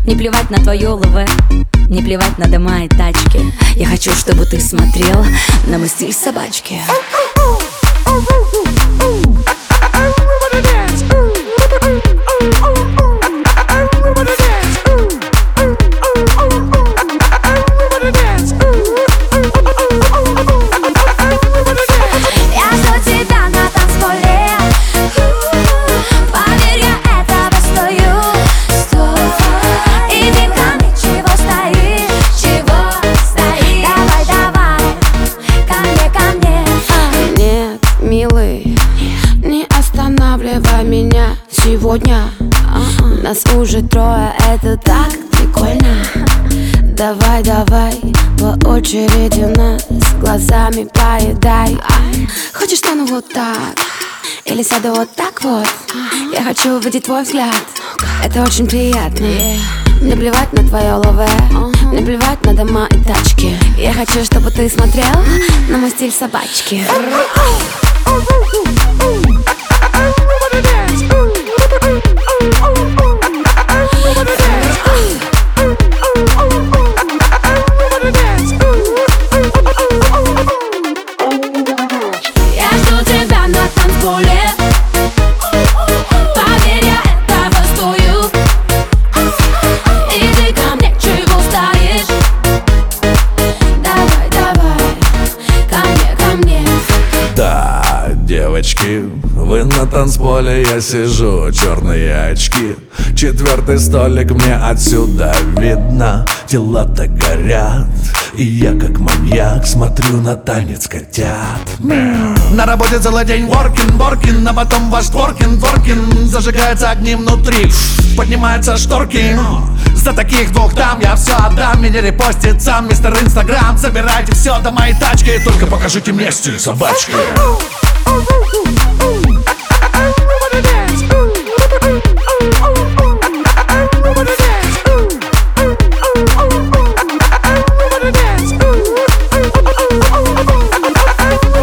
Не плевать на твое ЛВ, не плевать на дома и тачки. Я хочу, чтобы ты смотрел на мой стиль собачки. Меня сегодня нас уже трое, это так прикольно. Давай, давай, по очереди нас глазами поедай. Хочешь стану вот так, или сяду вот так вот? Я хочу увидеть твой взгляд, это очень приятно. Мне плевать на твое ЛВ, мне плевать на дома и тачки. Я хочу, чтобы ты смотрел на мой стиль собачки. Девочки, вы на танцполе, я сижу, черные очки. Четвертый столик, мне отсюда видно. Тела-то горят, и я как маньяк смотрю на танец котят. На работе целый день воркин, а потом ваш творкин. Зажигаются огни внутри, поднимаются шторки. За таких двух там я все отдам. Меня репостит сам мистер Инстаграм. Забирайте все до моей тачки, только покажите мне стиль собачки.